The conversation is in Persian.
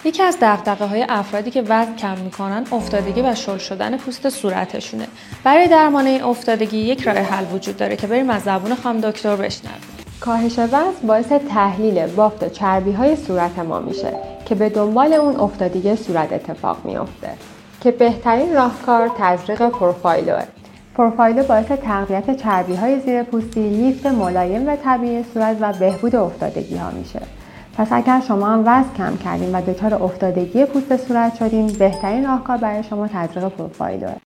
یکی از دغدغه‌های افرادی که وزن کم می‌کنن افتادگی و شل شدن پوست صورتشونه. برای درمان این افتادگی یک راه حل وجود داره که بریم از زبون خانم دکتر بشنویم. کاهش وزن باعث تحلیل بافت چربی‌های صورت ما میشه که به دنبال اون افتادگی صورت اتفاق میفته که بهترین راهکار تزریق پروفایلوه. پروفایلو باعث تقویت چربی‌های زیر پوستی، لیفت ملایم و طبیعی صورت و بهبود افتادگی‌ها میشه. پس اگر شما هم وزن کم کردین و دچار افتادگی پوست صورت شدین، بهترین راهکار برای شما تزریق پروفایلوه.